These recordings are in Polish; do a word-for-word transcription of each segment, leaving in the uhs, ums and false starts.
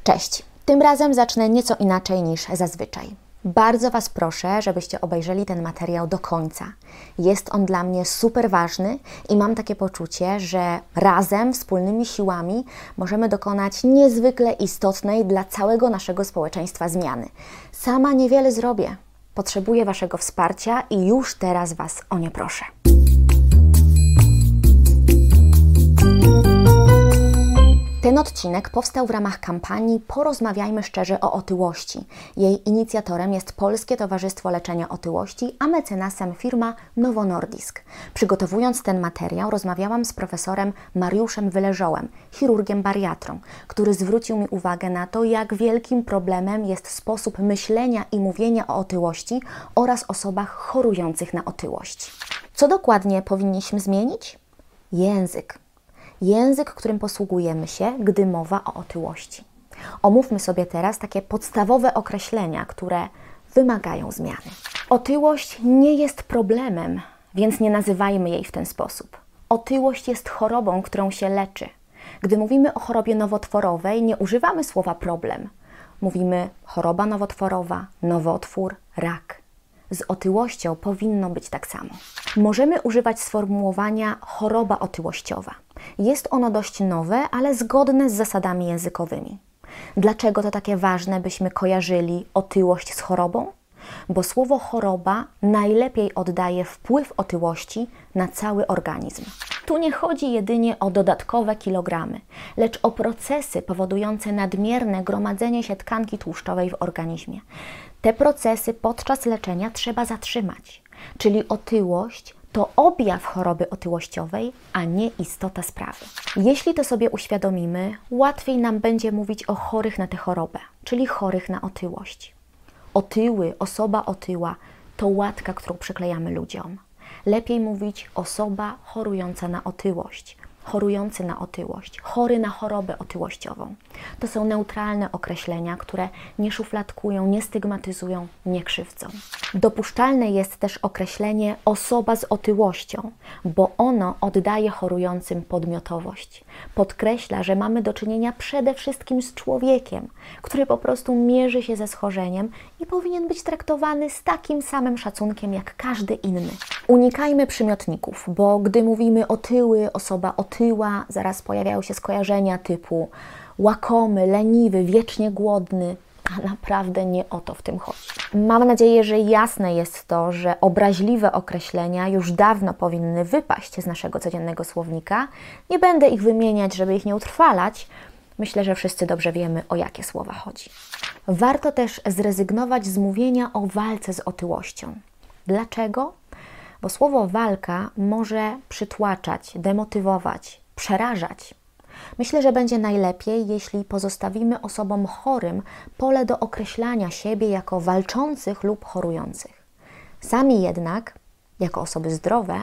Cześć! Tym razem zacznę nieco inaczej niż zazwyczaj. Bardzo Was proszę, żebyście obejrzeli ten materiał do końca. Jest on dla mnie super ważny i mam takie poczucie, że razem, wspólnymi siłami możemy dokonać niezwykle istotnej dla całego naszego społeczeństwa zmiany. Sama niewiele zrobię. Potrzebuję Waszego wsparcia i już teraz Was o nie proszę. Ten odcinek powstał w ramach kampanii Porozmawiajmy szczerze o otyłości. Jej inicjatorem jest Polskie Towarzystwo Leczenia Otyłości, a mecenasem firma Novo Nordisk. Przygotowując ten materiał, rozmawiałam z profesorem Mariuszem Wyleżołem, chirurgiem bariatrą, który zwrócił mi uwagę na to, jak wielkim problemem jest sposób myślenia i mówienia o otyłości oraz osobach chorujących na otyłość. Co dokładnie powinniśmy zmienić? Język. Język, którym posługujemy się, gdy mowa o otyłości. Omówmy sobie teraz takie podstawowe określenia, które wymagają zmiany. Otyłość nie jest problemem, więc nie nazywajmy jej w ten sposób. Otyłość jest chorobą, którą się leczy. Gdy mówimy o chorobie nowotworowej, nie używamy słowa problem. Mówimy choroba nowotworowa, nowotwór, rak. Z otyłością powinno być tak samo. Możemy używać sformułowania choroba otyłościowa. Jest ono dość nowe, ale zgodne z zasadami językowymi. Dlaczego to takie ważne, byśmy kojarzyli otyłość z chorobą? Bo słowo choroba najlepiej oddaje wpływ otyłości na cały organizm. Tu nie chodzi jedynie o dodatkowe kilogramy, lecz o procesy powodujące nadmierne gromadzenie się tkanki tłuszczowej w organizmie. Te procesy podczas leczenia trzeba zatrzymać, czyli otyłość to objaw choroby otyłościowej, a nie istota sprawy. Jeśli to sobie uświadomimy, łatwiej nam będzie mówić o chorych na tę chorobę, czyli chorych na otyłość. Otyły, osoba otyła to łatka, którą przyklejamy ludziom. Lepiej mówić osoba chorująca na otyłość, chorujący na otyłość, chory na chorobę otyłościową. To są neutralne określenia, które nie szufladkują, nie stygmatyzują, nie krzywdzą. Dopuszczalne jest też określenie osoba z otyłością, bo ono oddaje chorującym podmiotowość. Podkreśla, że mamy do czynienia przede wszystkim z człowiekiem, który po prostu mierzy się ze schorzeniem i powinien być traktowany z takim samym szacunkiem jak każdy inny. Unikajmy przymiotników, bo gdy mówimy otyły, osoba otyła, zaraz pojawiają się skojarzenia typu łakomy, leniwy, wiecznie głodny, a naprawdę nie o to w tym chodzi. Mam nadzieję, że jasne jest to, że obraźliwe określenia już dawno powinny wypaść z naszego codziennego słownika. Nie będę ich wymieniać, żeby ich nie utrwalać. Myślę, że wszyscy dobrze wiemy, o jakie słowa chodzi. Warto też zrezygnować z mówienia o walce z otyłością. Dlaczego? Bo słowo walka może przytłaczać, demotywować, przerażać. Myślę, że będzie najlepiej, jeśli pozostawimy osobom chorym pole do określania siebie jako walczących lub chorujących. Sami jednak, jako osoby zdrowe,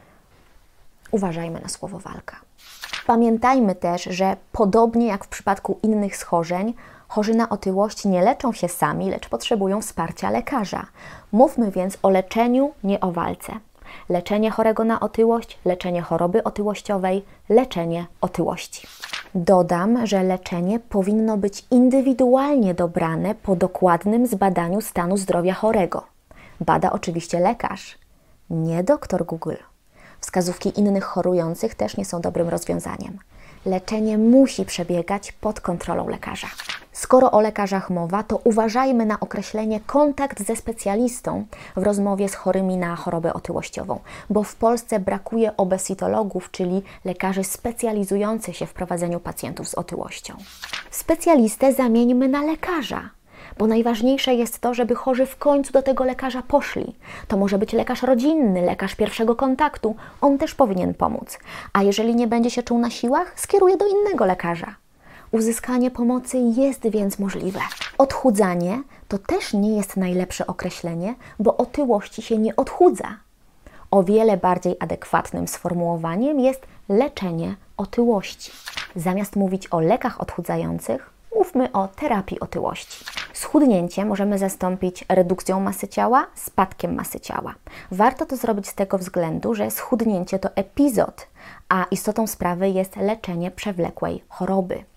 uważajmy na słowo walka. Pamiętajmy też, że podobnie jak w przypadku innych schorzeń, chorzy na otyłość nie leczą się sami, lecz potrzebują wsparcia lekarza. Mówmy więc o leczeniu, nie o walce. Leczenie chorego na otyłość, leczenie choroby otyłościowej, leczenie otyłości. Dodam, że leczenie powinno być indywidualnie dobrane po dokładnym zbadaniu stanu zdrowia chorego. Bada oczywiście lekarz, nie doktor Google. Wskazówki innych chorujących też nie są dobrym rozwiązaniem. Leczenie musi przebiegać pod kontrolą lekarza. Skoro o lekarzach mowa, to uważajmy na określenie kontakt ze specjalistą w rozmowie z chorymi na chorobę otyłościową, bo w Polsce brakuje obesitologów, czyli lekarzy specjalizujących się w prowadzeniu pacjentów z otyłością. Specjalistę zamieńmy na lekarza, bo najważniejsze jest to, żeby chorzy w końcu do tego lekarza poszli. To może być lekarz rodzinny, lekarz pierwszego kontaktu, on też powinien pomóc. A jeżeli nie będzie się czuł na siłach, skieruje do innego lekarza. Uzyskanie pomocy jest więc możliwe. Odchudzanie to też nie jest najlepsze określenie, bo otyłości się nie odchudza. O wiele bardziej adekwatnym sformułowaniem jest leczenie otyłości. Zamiast mówić o lekach odchudzających, mówmy o terapii otyłości. Schudnięcie możemy zastąpić redukcją masy ciała, spadkiem masy ciała. Warto to zrobić z tego względu, że schudnięcie to epizod, a istotą sprawy jest leczenie przewlekłej choroby.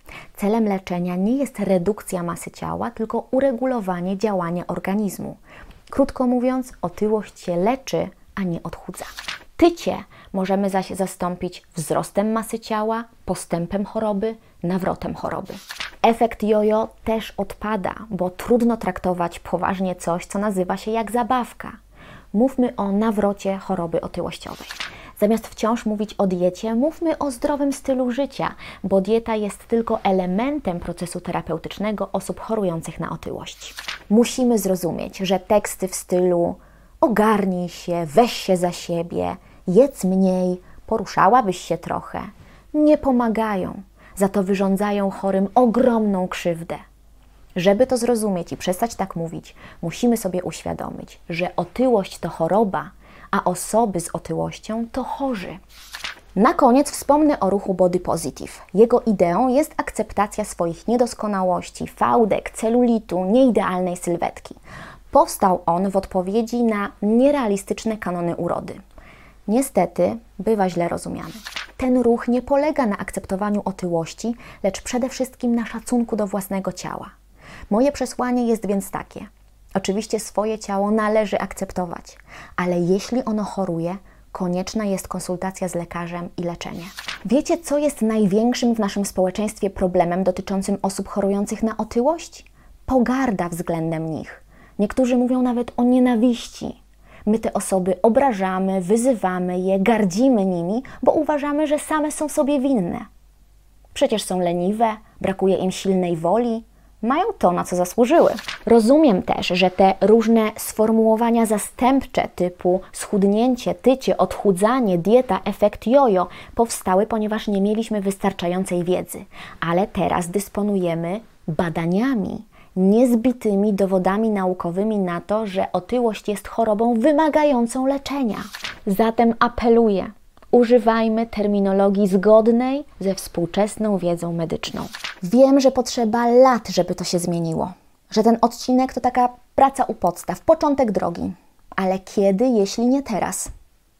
Celem leczenia nie jest redukcja masy ciała, tylko uregulowanie działania organizmu. Krótko mówiąc, otyłość się leczy, a nie odchudza. Tycie możemy zaś zastąpić wzrostem masy ciała, postępem choroby, nawrotem choroby. Efekt jojo też odpada, bo trudno traktować poważnie coś, co nazywa się jak zabawka. Mówmy o nawrocie choroby otyłościowej. Zamiast wciąż mówić o diecie, mówmy o zdrowym stylu życia, bo dieta jest tylko elementem procesu terapeutycznego osób chorujących na otyłość. Musimy zrozumieć, że teksty w stylu ogarnij się, weź się za siebie, jedz mniej, poruszałabyś się trochę, nie pomagają, za to wyrządzają chorym ogromną krzywdę. Żeby to zrozumieć i przestać tak mówić, musimy sobie uświadomić, że otyłość to choroba, a osoby z otyłością to chorzy. Na koniec wspomnę o ruchu Body Positive. Jego ideą jest akceptacja swoich niedoskonałości, fałdek, celulitu, nieidealnej sylwetki. Powstał on w odpowiedzi na nierealistyczne kanony urody. Niestety, bywa źle rozumiany. Ten ruch nie polega na akceptowaniu otyłości, lecz przede wszystkim na szacunku do własnego ciała. Moje przesłanie jest więc takie. Oczywiście swoje ciało należy akceptować, ale jeśli ono choruje, konieczna jest konsultacja z lekarzem i leczenie. Wiecie, co jest największym w naszym społeczeństwie problemem dotyczącym osób chorujących na otyłość? Pogarda względem nich. Niektórzy mówią nawet o nienawiści. My te osoby obrażamy, wyzywamy je, gardzimy nimi, bo uważamy, że same są sobie winne. Przecież są leniwe, brakuje im silnej woli, mają to, na co zasłużyły. Rozumiem też, że te różne sformułowania zastępcze typu schudnięcie, tycie, odchudzanie, dieta, efekt jojo powstały, ponieważ nie mieliśmy wystarczającej wiedzy. Ale teraz dysponujemy badaniami, niezbitymi dowodami naukowymi na to, że otyłość jest chorobą wymagającą leczenia. Zatem apeluję, używajmy terminologii zgodnej ze współczesną wiedzą medyczną. Wiem, że potrzeba lat, żeby to się zmieniło. Że ten odcinek to taka praca u podstaw, początek drogi. Ale kiedy, jeśli nie teraz?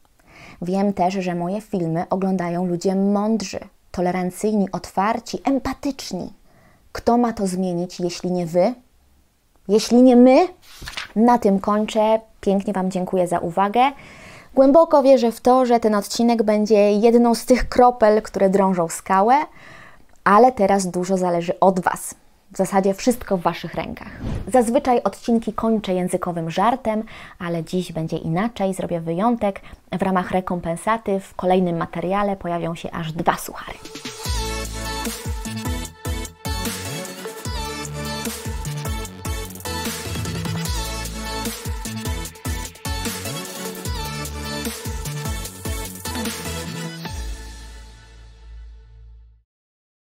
Wiem też, że moje filmy oglądają ludzie mądrzy, tolerancyjni, otwarci, empatyczni. Kto ma to zmienić, jeśli nie Wy? Jeśli nie my? Na tym kończę. Pięknie Wam dziękuję za uwagę. Głęboko wierzę w to, że ten odcinek będzie jedną z tych kropel, które drążą skałę, ale teraz dużo zależy od Was. W zasadzie wszystko w Waszych rękach. Zazwyczaj odcinki kończę językowym żartem, ale dziś będzie inaczej, zrobię wyjątek. W ramach rekompensaty w kolejnym materiale pojawią się aż dwa suchary.